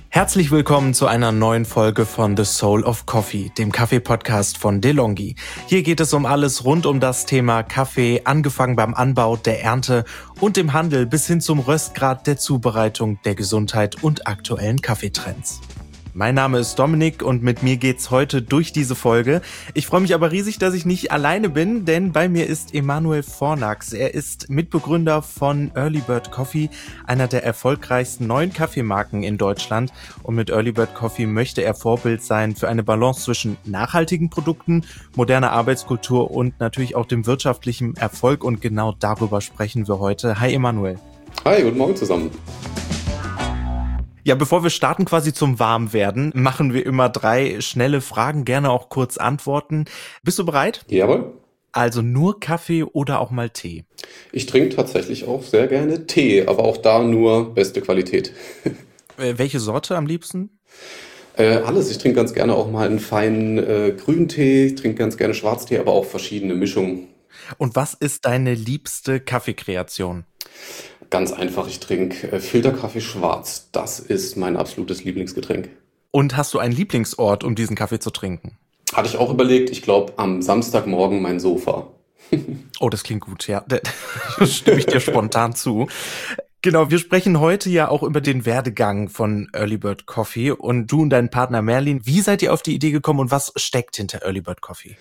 Herzlich willkommen zu einer neuen Folge von The Soul of Coffee, dem Kaffee-Podcast von DeLonghi. Hier geht es um alles rund um das Thema Kaffee, angefangen beim Anbau, der Ernte und dem Handel bis hin zum Röstgrad, der Zubereitung, der Gesundheit und aktuellen Kaffeetrends. Mein Name ist Dominik und mit mir geht's heute durch diese Folge. Ich freue mich aber riesig, dass ich nicht alleine bin, denn bei mir ist Emanuel Fornax. Er ist Mitbegründer von Early Bird Coffee, einer der erfolgreichsten neuen Kaffeemarken in Deutschland. Und mit Early Bird Coffee möchte er Vorbild sein für eine Balance zwischen nachhaltigen Produkten, moderner Arbeitskultur und natürlich auch dem wirtschaftlichen Erfolg. Und genau darüber sprechen wir heute. Hi Emanuel. Hi, guten Morgen zusammen. Ja, bevor wir starten quasi zum Warmwerden, machen wir immer 3 schnelle Fragen, gerne auch kurz antworten. Bist du bereit? Jawohl. Also nur Kaffee oder auch mal Tee? Ich trinke tatsächlich auch sehr gerne Tee, aber auch da nur beste Qualität. Welche Sorte am liebsten? Alles. Ich trinke ganz gerne auch mal einen feinen Grüntee, ich trinke ganz gerne Schwarztee, aber auch verschiedene Mischungen. Und was ist deine liebste Kaffeekreation? Ganz einfach, ich trinke Filterkaffee schwarz. Das ist mein absolutes Lieblingsgetränk. Und hast du einen Lieblingsort, um diesen Kaffee zu trinken? Hatte ich auch überlegt, ich glaube am Samstagmorgen mein Sofa. Oh, das klingt gut, ja. Da stimme ich dir spontan zu. Genau, wir sprechen heute ja auch über den Werdegang von Early Bird Coffee und du und dein Partner Merlin. Wie seid ihr auf die Idee gekommen und was steckt hinter Early Bird Coffee?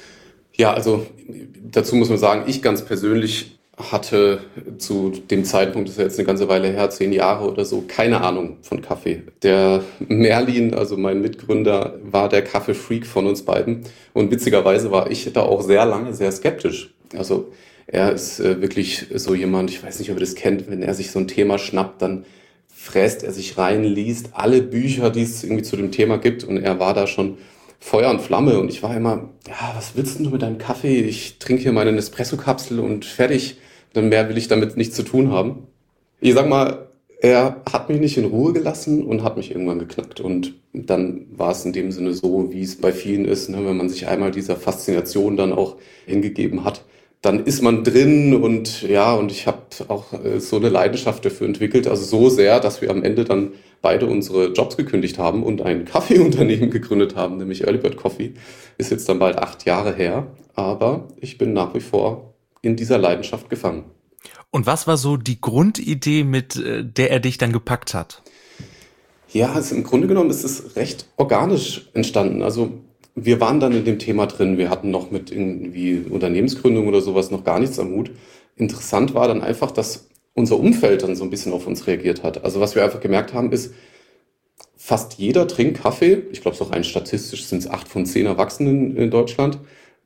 Ja, also dazu muss man sagen, ich ganz persönlich hatte zu dem Zeitpunkt, das ist jetzt eine ganze Weile her, 10 Jahre oder so, keine Ahnung von Kaffee. Der Merlin, also mein Mitgründer, war der Kaffee-Freak von uns beiden. Und witzigerweise war ich da auch sehr lange sehr skeptisch. Also er ist wirklich so jemand, ich weiß nicht, ob ihr das kennt, wenn er sich so ein Thema schnappt, dann fräst er sich rein, liest alle Bücher, die es irgendwie zu dem Thema gibt. Und er war da schon Feuer und Flamme. Und ich war immer, ja, was willst du mit deinem Kaffee? Ich trinke hier meine Nespresso-Kapsel und fertig. Dann mehr will ich damit nichts zu tun haben. Ich sag mal, er hat mich nicht in Ruhe gelassen und hat mich irgendwann geknackt. Und dann war es in dem Sinne so, wie es bei vielen ist, ne, wenn man sich einmal dieser Faszination dann auch hingegeben hat, dann ist man drin und ja, und ich habe auch so eine Leidenschaft dafür entwickelt, also so sehr, dass wir am Ende dann beide unsere Jobs gekündigt haben und ein Kaffeeunternehmen gegründet haben, nämlich Early Bird Coffee. Ist jetzt dann bald 8 Jahre her, aber ich bin nach wie vor in dieser Leidenschaft gefangen. Und was war so die Grundidee, mit der er dich dann gepackt hat? Ja, also im Grunde genommen ist es recht organisch entstanden. Also wir waren dann in dem Thema drin. Wir hatten noch mit irgendwie Unternehmensgründung oder sowas noch gar nichts am Hut. Interessant war dann einfach, dass unser Umfeld dann so ein bisschen auf uns reagiert hat. Also was wir einfach gemerkt haben, ist, fast jeder trinkt Kaffee. Ich glaube, so rein statistisch sind es 8 von 10 Erwachsenen in Deutschland.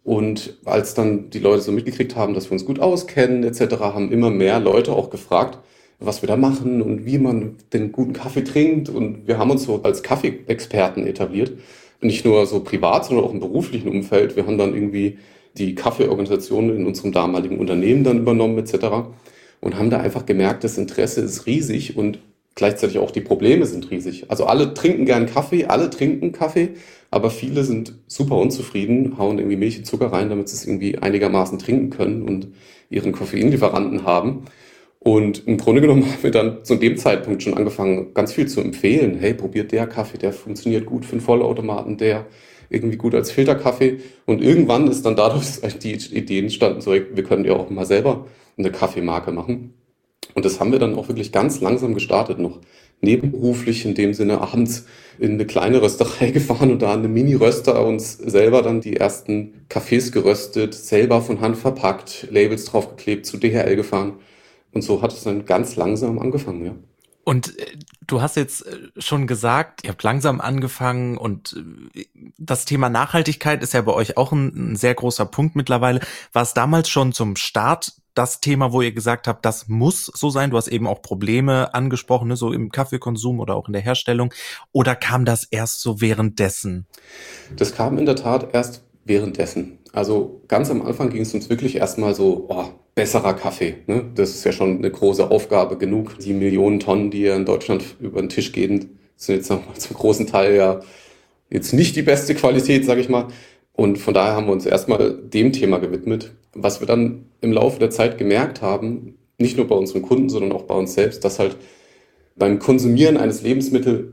Und als dann die Leute so mitgekriegt haben, dass wir uns gut auskennen etc., haben immer mehr Leute auch gefragt, was wir da machen und wie man den guten Kaffee trinkt. Und wir haben uns so als Kaffeeexperten etabliert. Nicht nur so privat, sondern auch im beruflichen Umfeld. Wir haben dann irgendwie die Kaffeeorganisation in unserem damaligen Unternehmen dann übernommen etc. Und haben da einfach gemerkt, das Interesse ist riesig und gleichzeitig auch die Probleme sind riesig. Also alle trinken gern Kaffee, alle trinken Kaffee, aber viele sind super unzufrieden, hauen irgendwie Milch und Zucker rein, damit sie es irgendwie einigermaßen trinken können und ihren Koffeinlieferanten haben. Und im Grunde genommen haben wir dann zu dem Zeitpunkt schon angefangen, ganz viel zu empfehlen. Hey, probiert der Kaffee, der funktioniert gut für einen Vollautomaten, der irgendwie gut als Filterkaffee. Und irgendwann ist dann dadurch die Idee entstanden, so, wir können ja auch mal selber eine Kaffeemarke machen. Und das haben wir dann auch wirklich ganz langsam gestartet, noch nebenberuflich in dem Sinne abends in eine kleine Rösterei gefahren und da eine Mini-Röster uns selber dann die ersten Kaffees geröstet, selber von Hand verpackt, Labels draufgeklebt, zu DHL gefahren. Und so hat es dann ganz langsam angefangen, ja. Und du hast jetzt schon gesagt, ihr habt langsam angefangen und das Thema Nachhaltigkeit ist ja bei euch auch ein sehr großer Punkt mittlerweile. War es damals schon zum Start das Thema, wo ihr gesagt habt, das muss so sein? Du hast eben auch Probleme angesprochen, ne, so im Kaffeekonsum oder auch in der Herstellung. Oder kam das erst so währenddessen? Das kam in der Tat erst währenddessen. Also ganz am Anfang ging es uns wirklich erstmal so, besserer Kaffee. Ne? Das ist ja schon eine große Aufgabe genug. Die Millionen Tonnen, die ja in Deutschland über den Tisch gehen, sind jetzt noch mal zum großen Teil ja jetzt nicht die beste Qualität, sage ich mal. Und von daher haben wir uns erstmal dem Thema gewidmet. Was wir dann im Laufe der Zeit gemerkt haben, nicht nur bei unseren Kunden, sondern auch bei uns selbst, dass halt beim Konsumieren eines Lebensmittels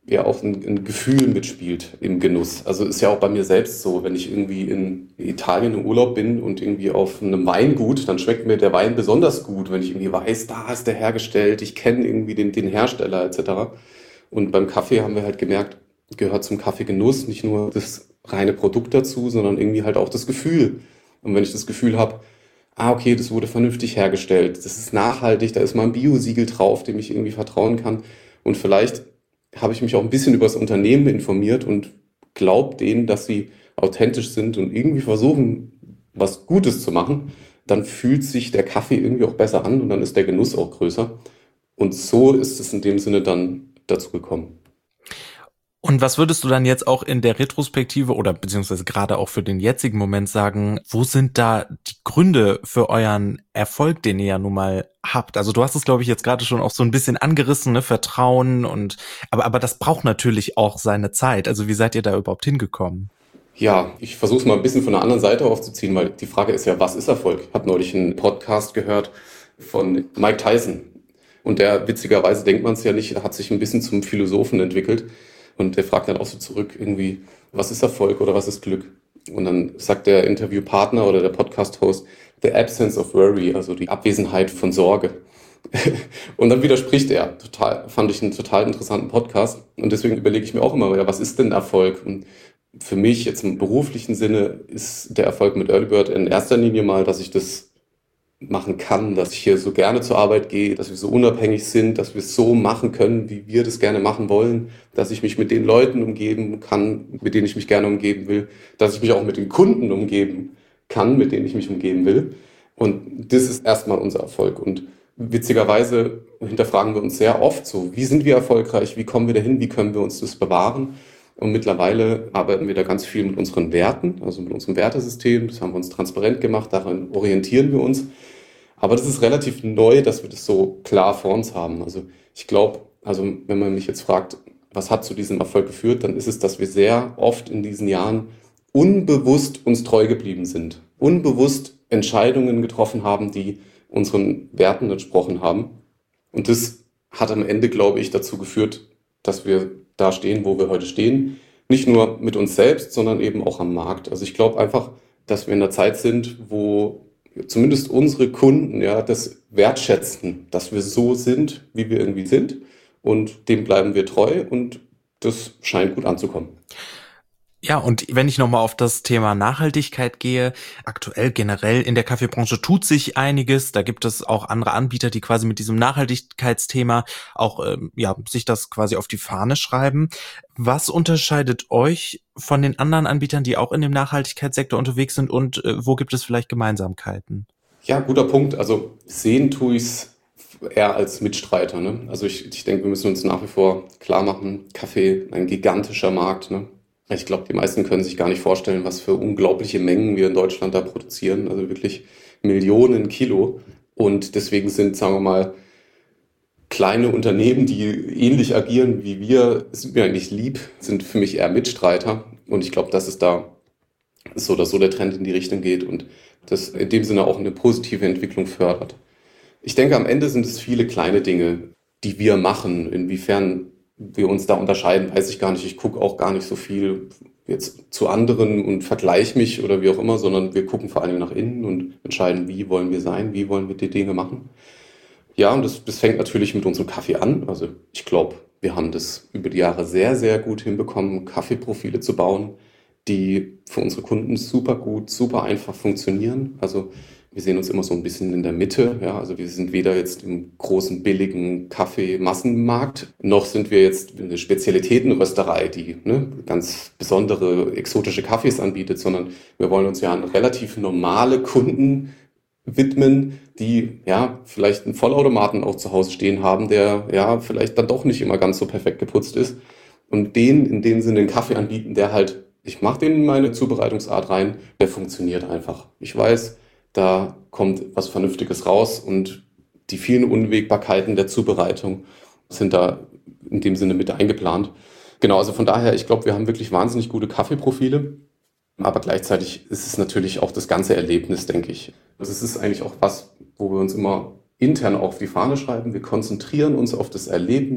ja auch ein Gefühl mitspielt im Genuss. Also ist ja auch bei mir selbst so, wenn ich irgendwie in Italien im Urlaub bin und irgendwie auf einem Weingut, dann schmeckt mir der Wein besonders gut, wenn ich irgendwie weiß, da ist der hergestellt, ich kenne irgendwie den Hersteller etc. Und beim Kaffee haben wir halt gemerkt, gehört zum Kaffeegenuss nicht nur das reine Produkt dazu, sondern irgendwie halt auch das Gefühl. Und wenn ich das Gefühl habe, okay, das wurde vernünftig hergestellt, das ist nachhaltig, da ist mal ein Biosiegel drauf, dem ich irgendwie vertrauen kann. Und vielleicht habe ich mich auch ein bisschen über das Unternehmen informiert und glaube denen, dass sie authentisch sind und irgendwie versuchen, was Gutes zu machen, dann fühlt sich der Kaffee irgendwie auch besser an und dann ist der Genuss auch größer. Und so ist es in dem Sinne dann dazu gekommen. Und was würdest du dann jetzt auch in der Retrospektive oder beziehungsweise gerade auch für den jetzigen Moment sagen, wo sind da die Gründe für euren Erfolg, den ihr ja nun mal habt? Also du hast es, glaube ich, jetzt gerade schon auch so ein bisschen angerissen, ne? Vertrauen aber das braucht natürlich auch seine Zeit. Also wie seid ihr da überhaupt hingekommen? Ja, ich versuche es mal ein bisschen von der anderen Seite aufzuziehen, weil die Frage ist ja, was ist Erfolg? Ich habe neulich einen Podcast gehört von Mike Tyson. Und der, witzigerweise denkt man es ja nicht, hat sich ein bisschen zum Philosophen entwickelt. Und der fragt dann auch so zurück irgendwie, was ist Erfolg oder was ist Glück? Und dann sagt der Interviewpartner oder der Podcast-Host, the absence of worry, also die Abwesenheit von Sorge. Und dann widerspricht er. Fand ich einen total interessanten Podcast. Und deswegen überlege ich mir auch immer, ja, was ist denn Erfolg? Und für mich jetzt im beruflichen Sinne ist der Erfolg mit Early Bird in erster Linie mal, dass ich das machen kann, dass ich hier so gerne zur Arbeit gehe, dass wir so unabhängig sind, dass wir es so machen können, wie wir das gerne machen wollen, dass ich mich mit den Leuten umgeben kann, mit denen ich mich gerne umgeben will, dass ich mich auch mit den Kunden umgeben kann, mit denen ich mich umgeben will. Und das ist erstmal unser Erfolg. Und witzigerweise hinterfragen wir uns sehr oft so, wie sind wir erfolgreich, wie kommen wir dahin, wie können wir uns das bewahren? Und mittlerweile arbeiten wir da ganz viel mit unseren Werten, also mit unserem Wertesystem. Das haben wir uns transparent gemacht, daran orientieren wir uns. Aber das ist relativ neu, dass wir das so klar vor uns haben. Also ich glaube, also wenn man mich jetzt fragt, was hat zu diesem Erfolg geführt, dann ist es, dass wir sehr oft in diesen Jahren unbewusst uns treu geblieben sind. Unbewusst Entscheidungen getroffen haben, die unseren Werten entsprochen haben. Und das hat am Ende, glaube ich, dazu geführt, dass wir da stehen, wo wir heute stehen. Nicht nur mit uns selbst, sondern eben auch am Markt. Also ich glaube einfach, dass wir in einer Zeit sind, wo zumindest unsere Kunden ja das wertschätzen, dass wir so sind, wie wir irgendwie sind. Und dem bleiben wir treu und das scheint gut anzukommen. Ja, und wenn ich nochmal auf das Thema Nachhaltigkeit gehe, aktuell generell in der Kaffeebranche tut sich einiges. Da gibt es auch andere Anbieter, die quasi mit diesem Nachhaltigkeitsthema auch sich das quasi auf die Fahne schreiben. Was unterscheidet euch von den anderen Anbietern, die auch in dem Nachhaltigkeitssektor unterwegs sind und wo gibt es vielleicht Gemeinsamkeiten? Ja, guter Punkt. Also sehen tue ich es eher als Mitstreiter. Ne? Also ich denke, wir müssen uns nach wie vor klar machen, Kaffee, ein gigantischer Markt. Ne? Ich glaube, die meisten können sich gar nicht vorstellen, was für unglaubliche Mengen wir in Deutschland da produzieren. Also wirklich Millionen Kilo. Und deswegen sind, sagen wir mal, kleine Unternehmen, die ähnlich agieren wie wir, sind mir eigentlich lieb, sind für mich eher Mitstreiter. Und ich glaube, dass es da so oder so der Trend in die Richtung geht und das in dem Sinne auch eine positive Entwicklung fördert. Ich denke, am Ende sind es viele kleine Dinge, die wir machen. Inwiefern wir uns da unterscheiden, weiß ich gar nicht. Ich gucke auch gar nicht so viel jetzt zu anderen und vergleiche mich oder wie auch immer, sondern wir gucken vor allem nach innen und entscheiden, wie wollen wir sein, wie wollen wir die Dinge machen. Ja, und das fängt natürlich mit unserem Kaffee an. Also ich glaube, wir haben das über die Jahre sehr, sehr gut hinbekommen, Kaffeeprofile zu bauen, die für unsere Kunden super gut, super einfach funktionieren. Also wir sehen uns immer so ein bisschen in der Mitte. Ja, also wir sind weder jetzt im großen, billigen Kaffeemassenmarkt, noch sind wir jetzt eine Spezialitätenrösterei, die ganz besondere, exotische Kaffees anbietet, sondern wir wollen uns ja an relativ normale Kunden widmen, die ja vielleicht einen Vollautomaten auch zu Hause stehen haben, der ja vielleicht dann doch nicht immer ganz so perfekt geputzt ist und denen in dem Sinne einen Kaffee anbieten, der halt, ich mache den in meine Zubereitungsart rein, der funktioniert einfach. Ich weiß, da kommt was Vernünftiges raus und die vielen Unwägbarkeiten der Zubereitung sind da in dem Sinne mit eingeplant. Genau, also von daher, ich glaube, wir haben wirklich wahnsinnig gute Kaffeeprofile, aber gleichzeitig ist es natürlich auch das ganze Erlebnis, denke ich. Also es ist eigentlich auch was, wo wir uns immer intern auf die Fahne schreiben. Wir konzentrieren uns auf das Erlebnis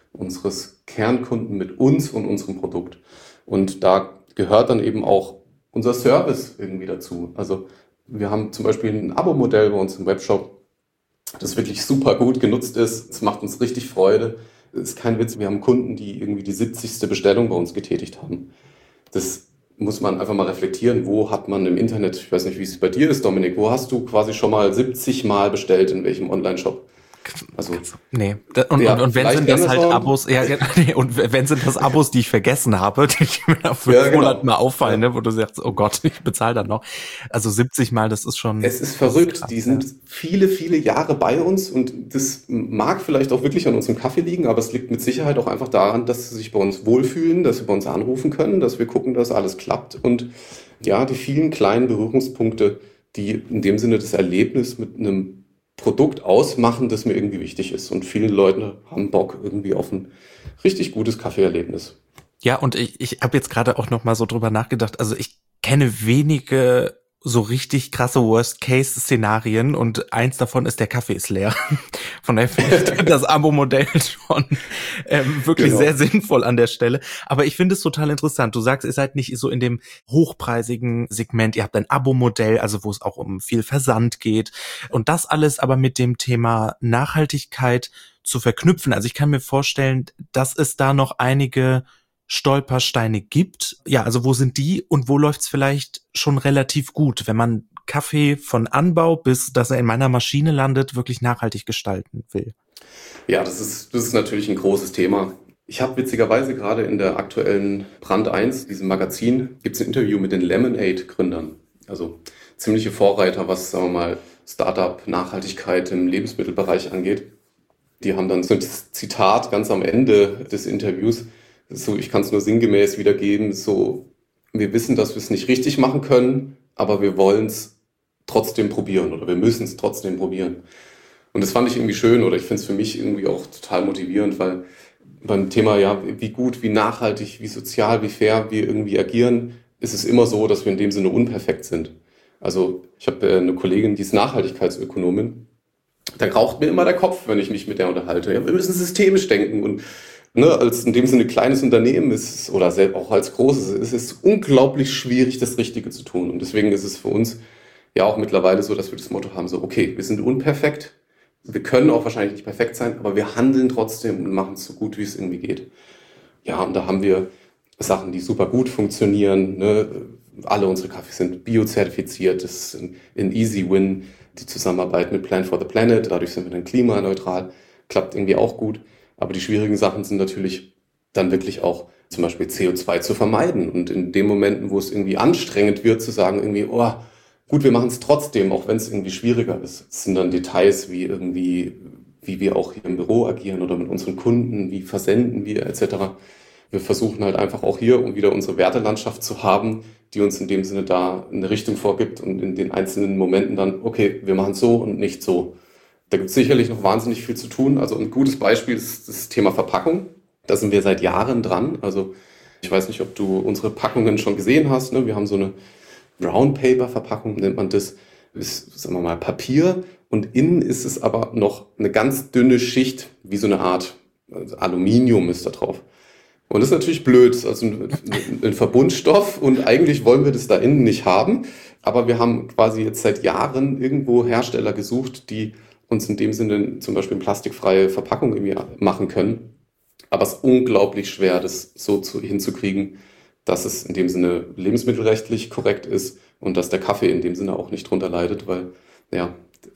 unseres Kernkunden mit uns und unserem Produkt. Und da gehört dann eben auch unser Service irgendwie dazu. Also wir haben zum Beispiel ein Abo-Modell bei uns im Webshop, das wirklich super gut genutzt ist. Es macht uns richtig Freude. Es ist kein Witz, wir haben Kunden, die irgendwie die 70. Bestellung bei uns getätigt haben. Das muss man einfach mal reflektieren. Wo hat man im Internet, ich weiß nicht, wie es bei dir ist, Dominik, wo hast du quasi schon mal 70 Mal bestellt, in welchem Online-Shop? Also, nee. Und wenn sind das halt Amazon. Abos, nee, und wenn sind das Abos, die ich vergessen habe, die mir nach 5 Monaten mal auffallen, ne, wo du sagst, oh Gott, ich bezahle dann noch. Also 70 Mal, das ist schon. Es ist verrückt. Krass, die sind viele, viele Jahre bei uns und das mag vielleicht auch wirklich an unserem Kaffee liegen, aber es liegt mit Sicherheit auch einfach daran, dass sie sich bei uns wohlfühlen, dass sie bei uns anrufen können, dass wir gucken, dass alles klappt und ja, die vielen kleinen Berührungspunkte, die in dem Sinne das Erlebnis mit einem Produkt ausmachen, das mir irgendwie wichtig ist. Und viele Leute haben Bock irgendwie auf ein richtig gutes Kaffeeerlebnis. Ja, und ich habe jetzt gerade auch noch mal so drüber nachgedacht. Also ich kenne wenige so richtig krasse Worst-Case-Szenarien und eins davon ist, der Kaffee ist leer. Von daher finde ich das Abo-Modell schon wirklich sehr sinnvoll an der Stelle. Aber ich finde es total interessant. Du sagst, ihr seid nicht so in dem hochpreisigen Segment. Ihr habt ein Abo-Modell, also wo es auch um viel Versand geht. Und das alles aber mit dem Thema Nachhaltigkeit zu verknüpfen. Also ich kann mir vorstellen, dass es da noch einige Stolpersteine gibt. Ja, also wo sind die und wo läuft's vielleicht schon relativ gut, wenn man Kaffee von Anbau bis, dass er in meiner Maschine landet, wirklich nachhaltig gestalten will? Ja, das ist natürlich ein großes Thema. Ich habe witzigerweise gerade in der aktuellen Brand 1, diesem Magazin, gibt's ein Interview mit den Lemonade-Gründern. Also ziemliche Vorreiter, was, sagen wir mal, Startup-Nachhaltigkeit im Lebensmittelbereich angeht. Die haben dann so ein Zitat ganz am Ende des Interviews, so, ich kann es nur sinngemäß wiedergeben, so, wir wissen, dass wir es nicht richtig machen können, aber wir wollen es trotzdem probieren oder wir müssen es trotzdem probieren. Und das fand ich irgendwie schön oder ich finde es für mich irgendwie auch total motivierend, weil beim Thema, ja, wie gut, wie nachhaltig, wie sozial, wie fair wir irgendwie agieren, ist es immer so, dass wir in dem Sinne unperfekt sind. Also ich habe eine Kollegin, die ist Nachhaltigkeitsökonomin, da raucht mir immer der Kopf, wenn ich mich mit der unterhalte. Ja, wir müssen systemisch denken und als in dem Sinne kleines Unternehmen ist oder auch als großes, ist es unglaublich schwierig, das Richtige zu tun. Und deswegen ist es für uns ja auch mittlerweile so, dass wir das Motto haben, so okay, wir sind unperfekt, wir können auch wahrscheinlich nicht perfekt sein, aber wir handeln trotzdem und machen es so gut, wie es irgendwie geht. Ja, und da haben wir Sachen, die super gut funktionieren. Ne? Alle unsere Kaffees sind biozertifiziert, das ist ein Easy Win, die Zusammenarbeit mit Plan for the Planet, dadurch sind wir dann klimaneutral, klappt irgendwie auch gut. Aber die schwierigen Sachen sind natürlich dann wirklich auch zum Beispiel CO2 zu vermeiden. Und in den Momenten, wo es irgendwie anstrengend wird, zu sagen irgendwie, oh, gut, wir machen es trotzdem, auch wenn es irgendwie schwieriger ist. Es sind dann Details wie irgendwie, wie wir auch hier im Büro agieren oder mit unseren Kunden, wie versenden wir etc. Wir versuchen halt einfach auch hier, um wieder unsere Wertelandschaft zu haben, die uns in dem Sinne da eine Richtung vorgibt und in den einzelnen Momenten dann, okay, wir machen es so und nicht so. Da gibt es sicherlich noch wahnsinnig viel zu tun. Also ein gutes Beispiel ist das Thema Verpackung. Da sind wir seit Jahren dran. Also ich weiß nicht, ob du unsere Packungen schon gesehen hast. Ne? Wir haben so eine Brown Paper Verpackung, nennt man das. Ist, sagen wir mal, Papier. Und innen ist es aber noch eine ganz dünne Schicht, wie so eine Art Aluminium ist da drauf. Und das ist natürlich blöd. Das ist also ein Verbundstoff und eigentlich wollen wir das da innen nicht haben. Aber wir haben quasi jetzt seit Jahren irgendwo Hersteller gesucht, die uns in dem Sinne zum Beispiel eine plastikfreie Verpackung irgendwie machen können. Aber es ist unglaublich schwer, das so hinzukriegen, dass es in dem Sinne lebensmittelrechtlich korrekt ist und dass der Kaffee in dem Sinne auch nicht drunter leidet, weil ja,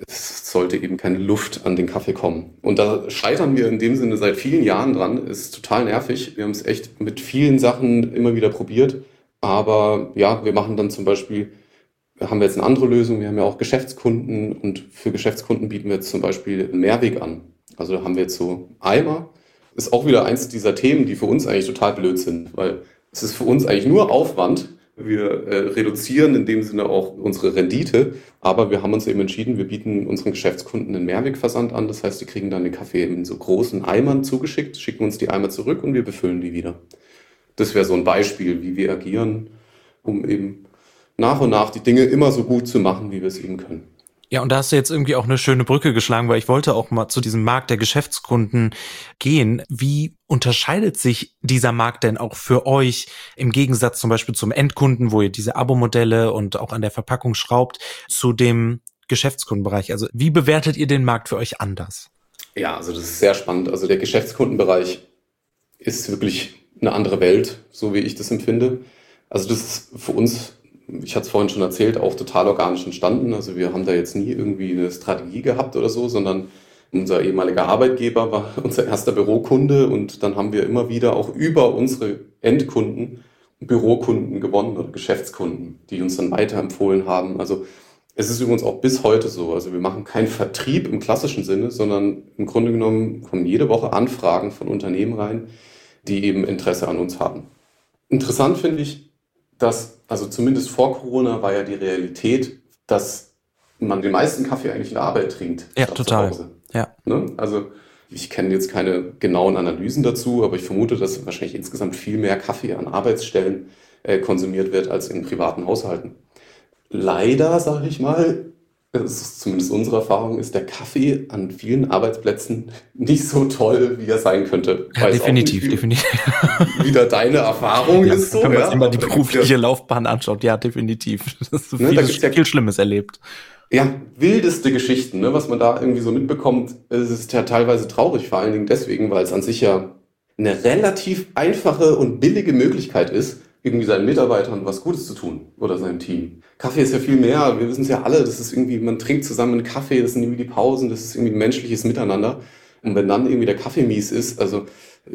es sollte eben keine Luft an den Kaffee kommen. Und da scheitern wir in dem Sinne seit vielen Jahren dran. Ist total nervig. Wir haben es echt mit vielen Sachen immer wieder probiert. Aber ja, wir machen dann zum Beispiel, haben wir jetzt eine andere Lösung. Wir haben ja auch Geschäftskunden und für Geschäftskunden bieten wir jetzt zum Beispiel einen Mehrweg an. Also da haben wir jetzt so Eimer. Ist auch wieder eins dieser Themen, die für uns eigentlich total blöd sind, weil es ist für uns eigentlich nur Aufwand. Wir reduzieren in dem Sinne auch unsere Rendite, aber wir haben uns eben entschieden, wir bieten unseren Geschäftskunden einen Mehrwegversand an. Das heißt, die kriegen dann den Kaffee in so großen Eimern zugeschickt, schicken uns die Eimer zurück und wir befüllen die wieder. Das wäre so ein Beispiel, wie wir agieren, um eben nach und nach die Dinge immer so gut zu machen, wie wir es eben können. Ja, und da hast du jetzt irgendwie auch eine schöne Brücke geschlagen, weil ich wollte auch mal zu diesem Markt der Geschäftskunden gehen. Wie unterscheidet sich dieser Markt denn auch für euch im Gegensatz zum Beispiel zum Endkunden, wo ihr diese Abo-Modelle und auch an der Verpackung schraubt, zu dem Geschäftskundenbereich? Also wie bewertet ihr den Markt für euch anders? Ja, also das ist sehr spannend. Also der Geschäftskundenbereich ist wirklich eine andere Welt, so wie ich das empfinde. Also das ist für uns, ich hatte es vorhin schon erzählt, auch total organisch entstanden. Also wir haben da jetzt nie irgendwie eine Strategie gehabt oder so, sondern unser ehemaliger Arbeitgeber war unser erster Bürokunde und dann haben wir immer wieder auch über unsere Endkunden Bürokunden gewonnen oder Geschäftskunden, die uns dann weiterempfohlen haben. Also es ist übrigens auch bis heute so. Also wir machen keinen Vertrieb im klassischen Sinne, sondern im Grunde genommen kommen jede Woche Anfragen von Unternehmen rein, die eben Interesse an uns haben. Interessant finde ich, dass, also zumindest vor Corona war ja die Realität, dass man den meisten Kaffee eigentlich in der Arbeit trinkt, Ja, statt zu total. Hause. Ja. Ne? Also ich kenne jetzt keine genauen Analysen dazu, aber ich vermute, dass wahrscheinlich insgesamt viel mehr Kaffee an Arbeitsstellen konsumiert wird als in privaten Haushalten. Leider, sage ich mal, das ist zumindest unsere Erfahrung, ist der Kaffee an vielen Arbeitsplätzen nicht so toll, wie er sein könnte. Ja, Weiß auch nicht, definitiv. wie wieder deine Erfahrung Ja, ist so. wenn man Ja, sich mal die aber berufliche Laufbahn anschaut, ja, definitiv. Das ist ne, da gibt's ja viel Schlimmes erlebt. ja, wildeste Geschichten, ne, was man da irgendwie so mitbekommt. Es ist ja teilweise traurig, vor allen Dingen deswegen, weil es an sich ja eine relativ einfache und billige Möglichkeit ist, irgendwie seinen Mitarbeitern was Gutes zu tun oder seinem Team. Kaffee ist ja viel mehr, wir wissen es ja alle, das ist irgendwie, man trinkt zusammen einen Kaffee, das sind irgendwie die Pausen, das ist irgendwie ein menschliches Miteinander. Und wenn dann irgendwie der Kaffee mies ist, also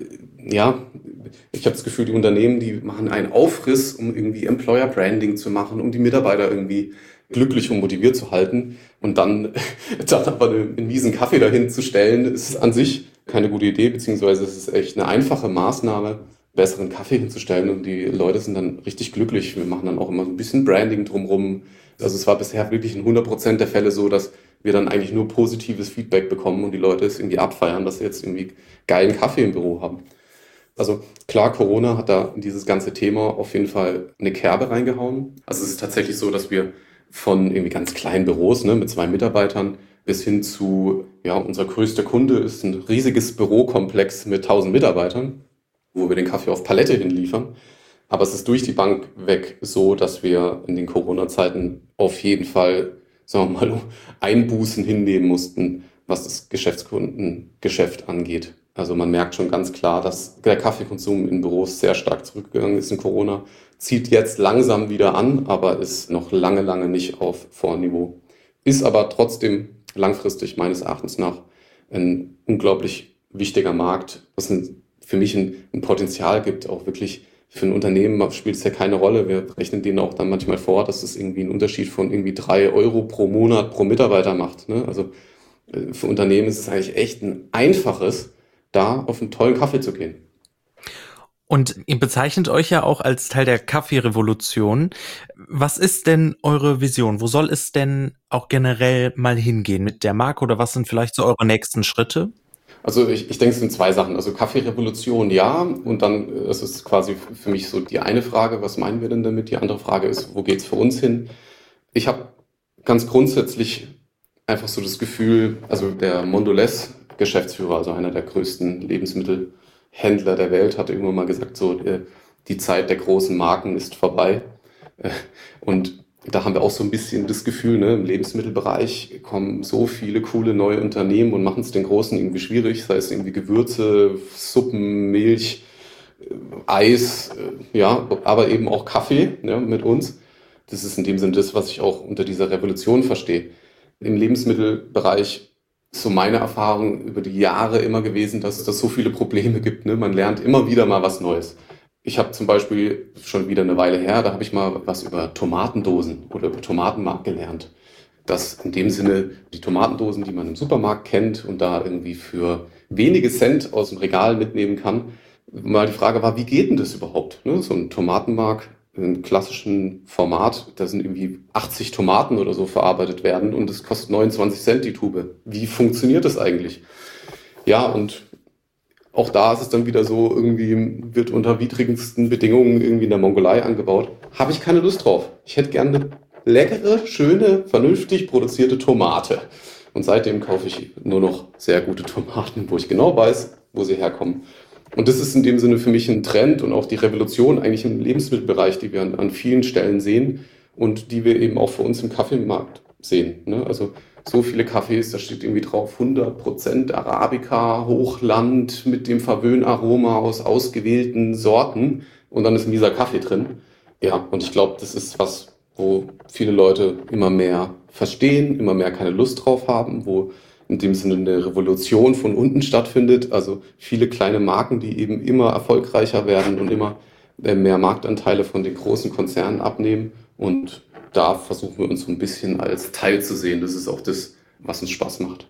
ja, ich habe das Gefühl, die Unternehmen, die machen einen Aufriss, um irgendwie Employer Branding zu machen, um die Mitarbeiter irgendwie glücklich und motiviert zu halten. Und dann aber einen miesen Kaffee dahin zu stellen, ist an sich keine gute Idee, beziehungsweise es ist echt eine einfache Maßnahme, besseren Kaffee hinzustellen und die Leute sind dann richtig glücklich. Wir machen dann auch immer so ein bisschen Branding drumherum. Also es war bisher wirklich in 100% der Fälle so, dass wir dann eigentlich nur positives Feedback bekommen und die Leute es irgendwie abfeiern, dass sie jetzt irgendwie geilen Kaffee im Büro haben. Also klar, Corona hat da in dieses ganze Thema auf jeden Fall eine Kerbe reingehauen. Also es ist tatsächlich so, dass wir von irgendwie ganz kleinen Büros, ne, mit 2 Mitarbeitern bis hin zu, ja, unser größter Kunde ist ein riesiges Bürokomplex mit 1000 Mitarbeitern, wo wir den Kaffee auf Palette hinliefern. Aber es ist durch die Bank weg so, dass wir in den Corona-Zeiten auf jeden Fall, sagen wir mal, Einbußen hinnehmen mussten, was das Geschäftskundengeschäft angeht. Also man merkt schon ganz klar, dass der Kaffeekonsum in Büros sehr stark zurückgegangen ist in Corona. Zieht jetzt langsam wieder an, aber ist noch lange, lange nicht auf Vorniveau. Ist aber trotzdem langfristig meines Erachtens nach ein unglaublich wichtiger Markt, was für mich ein Potenzial gibt, auch wirklich für ein Unternehmen spielt es ja keine Rolle. Wir rechnen denen auch dann manchmal vor, dass es irgendwie einen Unterschied von irgendwie 3 Euro pro Monat pro Mitarbeiter macht. Ne? Also für Unternehmen ist es eigentlich echt ein einfaches, da auf einen tollen Kaffee zu gehen. Und ihr bezeichnet euch ja auch als Teil der Kaffeerevolution. Was ist denn eure Vision? Wo soll es denn auch generell mal hingehen mit der Marke oder was sind vielleicht so eure nächsten Schritte? Also ich denke, es sind 2 Sachen. Also Kaffeerevolution, ja. Und dann, das ist quasi für mich so die eine Frage, was meinen wir denn damit? Die andere Frage ist, wo geht's für uns hin? Ich habe ganz grundsätzlich einfach so das Gefühl, also der Mondelez Geschäftsführer, also einer der größten Lebensmittelhändler der Welt, hat irgendwann mal gesagt, so die Zeit der großen Marken ist vorbei. Und da haben wir auch so ein bisschen das Gefühl, ne, im Lebensmittelbereich kommen so viele coole neue Unternehmen und machen es den Großen irgendwie schwierig, sei es irgendwie Gewürze, Suppen, Milch, Eis, ja, aber eben auch Kaffee, ja, mit uns. Das ist in dem Sinne das, was ich auch unter dieser Revolution verstehe. Im Lebensmittelbereich ist so meine Erfahrung über die Jahre immer gewesen, dass es da so viele Probleme gibt. Ne? Man lernt immer wieder mal was Neues. Ich habe zum Beispiel schon wieder eine Weile her, da habe ich mal was über Tomatendosen oder über Tomatenmark gelernt. Dass in dem Sinne die Tomatendosen, die man im Supermarkt kennt und da irgendwie für wenige Cent aus dem Regal mitnehmen kann, mal die Frage war, wie geht denn das überhaupt? Ne? So ein Tomatenmark im klassischen Format, da sind irgendwie 80 Tomaten oder so verarbeitet werden und es kostet 29 Cent die Tube. Wie funktioniert das eigentlich? Ja, und auch da ist es dann wieder so, irgendwie wird unter widrigsten Bedingungen irgendwie in der Mongolei angebaut. Habe ich keine Lust drauf. Ich hätte gerne leckere, schöne, vernünftig produzierte Tomate. Und seitdem kaufe ich nur noch sehr gute Tomaten, wo ich genau weiß, wo sie herkommen. Und das ist in dem Sinne für mich ein Trend und auch die Revolution eigentlich im Lebensmittelbereich, die wir an vielen Stellen sehen und die wir eben auch für uns im Kaffeemarkt sehen. Ne? Also so viele Kaffees, da steht irgendwie drauf 100% Arabica, Hochland mit dem Verwöhnaroma aus ausgewählten Sorten und dann ist ein mieser Kaffee drin. Ja, und ich glaube, das ist was, wo viele Leute immer mehr verstehen, immer mehr keine Lust drauf haben, wo in dem Sinne eine Revolution von unten stattfindet. Also viele kleine Marken, die eben immer erfolgreicher werden und immer mehr Marktanteile von den großen Konzernen abnehmen. Und da versuchen wir uns so ein bisschen als Teil zu sehen. Das ist auch das, was uns Spaß macht.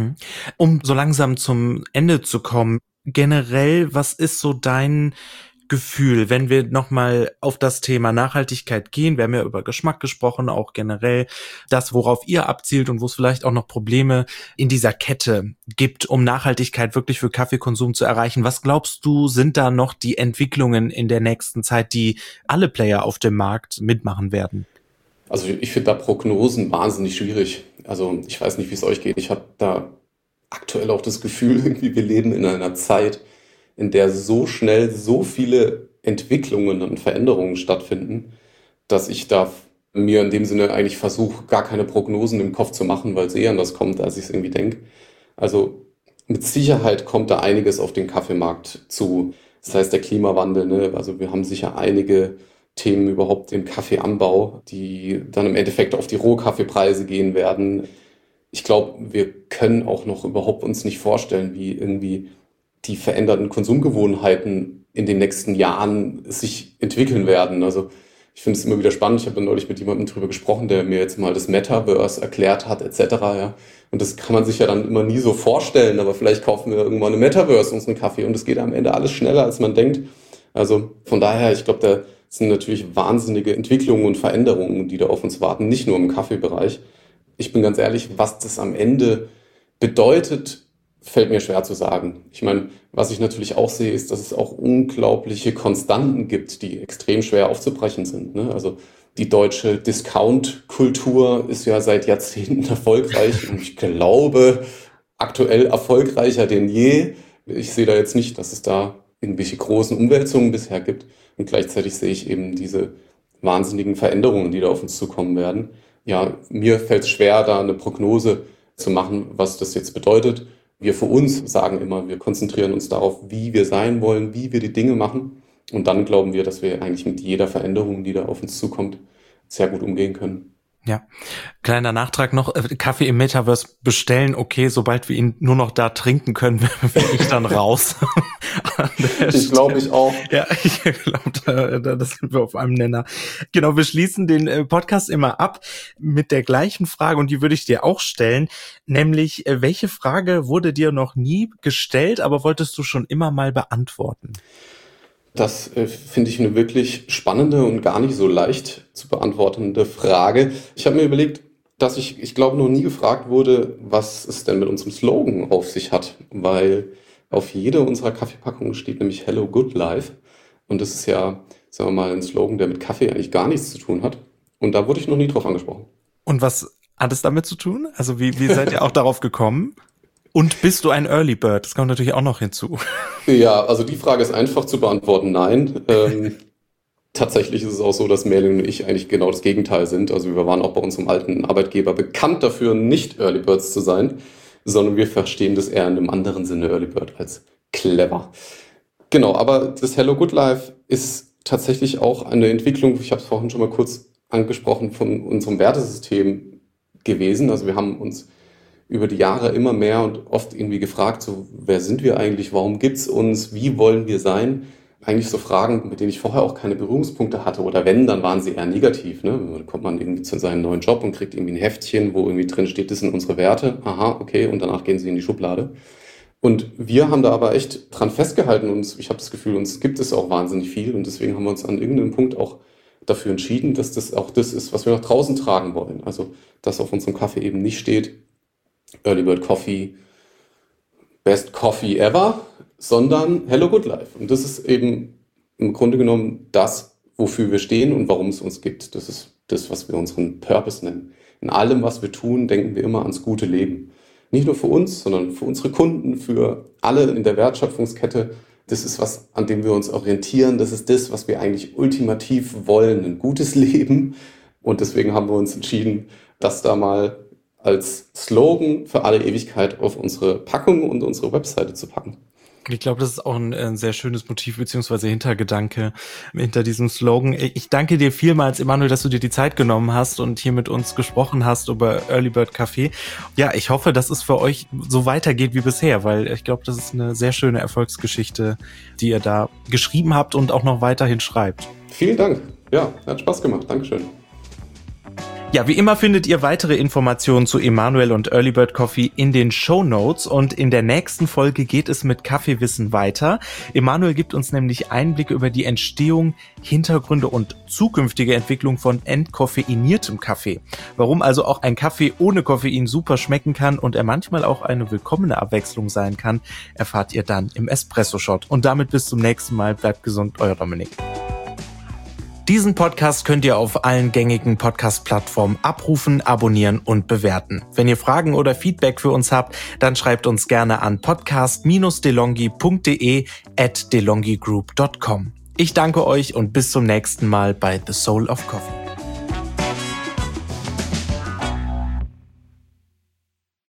Um so langsam zum Ende zu kommen, generell, was ist so dein Gefühl, wenn wir nochmal auf das Thema Nachhaltigkeit gehen? Wir haben ja über Geschmack gesprochen, auch generell das, worauf ihr abzielt und wo es vielleicht auch noch Probleme in dieser Kette gibt, um Nachhaltigkeit wirklich für Kaffeekonsum zu erreichen. Was glaubst du, sind da noch die Entwicklungen in der nächsten Zeit, die alle Player auf dem Markt mitmachen werden? Also ich finde da Prognosen wahnsinnig schwierig. Also ich weiß nicht, wie es euch geht. Ich habe da aktuell auch das Gefühl, irgendwie wir leben in einer Zeit, in der so schnell so viele Entwicklungen und Veränderungen stattfinden, dass ich da mir in dem Sinne eigentlich versuche, gar keine Prognosen im Kopf zu machen, weil es eher anders kommt, als ich es irgendwie denke. Also mit Sicherheit kommt da einiges auf den Kaffeemarkt zu. Das heißt, der Klimawandel, ne? Also wir haben sicher einige Themen überhaupt im Kaffeeanbau, die dann im Endeffekt auf die Rohkaffeepreise gehen werden. Ich glaube, wir können auch noch überhaupt uns nicht vorstellen, wie irgendwie die veränderten Konsumgewohnheiten in den nächsten Jahren sich entwickeln werden. Also ich finde es immer wieder spannend. Ich habe neulich mit jemandem drüber gesprochen, der mir jetzt mal das Metaverse erklärt hat, etc. Ja. Und das kann man sich ja dann immer nie so vorstellen, aber vielleicht kaufen wir irgendwann eine Metaverse uns einen Kaffee und es geht am Ende alles schneller, als man denkt. Also von daher, ich glaube, da sind natürlich wahnsinnige Entwicklungen und Veränderungen, die da auf uns warten, nicht nur im Kaffeebereich. Ich bin ganz ehrlich, was das am Ende bedeutet, fällt mir schwer zu sagen. Ich meine, was ich natürlich auch sehe, ist, dass es auch unglaubliche Konstanten gibt, die extrem schwer aufzubrechen sind. Ne? Also die deutsche Discount-Kultur ist ja seit Jahrzehnten erfolgreich und ich glaube, aktuell erfolgreicher denn je. Ich sehe da jetzt nicht, dass es da irgendwelche großen Umwälzungen bisher gibt. Und gleichzeitig sehe ich eben diese wahnsinnigen Veränderungen, die da auf uns zukommen werden. Ja, mir fällt es schwer, da eine Prognose zu machen, was das jetzt bedeutet. Wir für uns sagen immer, wir konzentrieren uns darauf, wie wir sein wollen, wie wir die Dinge machen. Und dann glauben wir, dass wir eigentlich mit jeder Veränderung, die da auf uns zukommt, sehr gut umgehen können. Ja, kleiner Nachtrag noch, Kaffee im Metaverse bestellen, okay, sobald wir ihn nur noch da trinken können, bin ich dann raus. Ich glaube, ich auch. Ja, ich glaube, das sind wir auf einem Nenner. Genau, wir schließen den Podcast immer ab mit der gleichen Frage und die würde ich dir auch stellen, nämlich, welche Frage wurde dir noch nie gestellt, aber wolltest du schon immer mal beantworten? Das finde ich eine wirklich spannende und gar nicht so leicht zu beantwortende Frage. Ich habe mir überlegt, dass ich glaube, noch nie gefragt wurde, was es denn mit unserem Slogan auf sich hat, weil auf jeder unserer Kaffeepackungen steht nämlich Hello Good Life und das ist ja, sagen wir mal, ein Slogan, der mit Kaffee eigentlich gar nichts zu tun hat und da wurde ich noch nie drauf angesprochen. Und was hat es damit zu tun? Also wie seid ihr auch darauf gekommen? Und bist du ein Early Bird? Das kommt natürlich auch noch hinzu. Ja, also die Frage ist einfach zu beantworten, nein. Tatsächlich ist es auch so, dass Merlin und ich eigentlich genau das Gegenteil sind. Also wir waren auch bei unserem alten Arbeitgeber bekannt dafür, nicht Early Birds zu sein, sondern wir verstehen das eher in einem anderen Sinne Early Bird als clever. Genau, aber das Hello Good Life ist tatsächlich auch eine Entwicklung, ich habe es vorhin schon mal kurz angesprochen, von unserem Wertesystem gewesen. Also wir haben uns über die Jahre immer mehr und oft irgendwie gefragt, so, wer sind wir eigentlich, warum gibt's uns, wie wollen wir sein? Eigentlich so Fragen, mit denen ich vorher auch keine Berührungspunkte hatte oder wenn, dann waren sie eher negativ. Ne? Dann kommt man irgendwie zu seinem neuen Job und kriegt irgendwie ein Heftchen, wo irgendwie drin steht, das sind unsere Werte, aha, okay, und danach gehen sie in die Schublade. Und wir haben da aber echt dran festgehalten und ich habe das Gefühl, uns gibt es auch wahnsinnig viel und deswegen haben wir uns an irgendeinem Punkt auch dafür entschieden, dass das auch das ist, was wir nach draußen tragen wollen. Also, dass auf unserem Kaffee eben nicht steht, Early Bird Coffee, Best Coffee ever, sondern Hello Good Life. Und das ist eben im Grunde genommen das, wofür wir stehen und warum es uns gibt. Das ist das, was wir unseren Purpose nennen. In allem, was wir tun, denken wir immer ans gute Leben. Nicht nur für uns, sondern für unsere Kunden, für alle in der Wertschöpfungskette. Das ist was, an dem wir uns orientieren. Das ist das, was wir eigentlich ultimativ wollen, ein gutes Leben. Und deswegen haben wir uns entschieden, das da mal als Slogan für alle Ewigkeit auf unsere Packung und unsere Webseite zu packen. Ich glaube, das ist auch ein sehr schönes Motiv beziehungsweise Hintergedanke hinter diesem Slogan. Ich danke dir vielmals, Emanuel, dass du dir die Zeit genommen hast und hier mit uns gesprochen hast über Early Bird Café. Ja, ich hoffe, dass es für euch so weitergeht wie bisher, weil ich glaube, das ist eine sehr schöne Erfolgsgeschichte, die ihr da geschrieben habt und auch noch weiterhin schreibt. Vielen Dank. Ja, hat Spaß gemacht. Dankeschön. Ja, wie immer findet ihr weitere Informationen zu Emanuel und Early Bird Coffee in den Shownotes und in der nächsten Folge geht es mit Kaffeewissen weiter. Emanuel gibt uns nämlich Einblicke über die Entstehung, Hintergründe und zukünftige Entwicklung von entkoffeiniertem Kaffee. Warum also auch ein Kaffee ohne Koffein super schmecken kann und er manchmal auch eine willkommene Abwechslung sein kann, erfahrt ihr dann im Espresso Shot. Und damit bis zum nächsten Mal. Bleibt gesund, euer Dominik. Diesen Podcast könnt ihr auf allen gängigen Podcast-Plattformen abrufen, abonnieren und bewerten. Wenn ihr Fragen oder Feedback für uns habt, dann schreibt uns gerne an podcast-delonghi.de@delonghigroup.com. Ich danke euch und bis zum nächsten Mal bei The Soul of Coffee.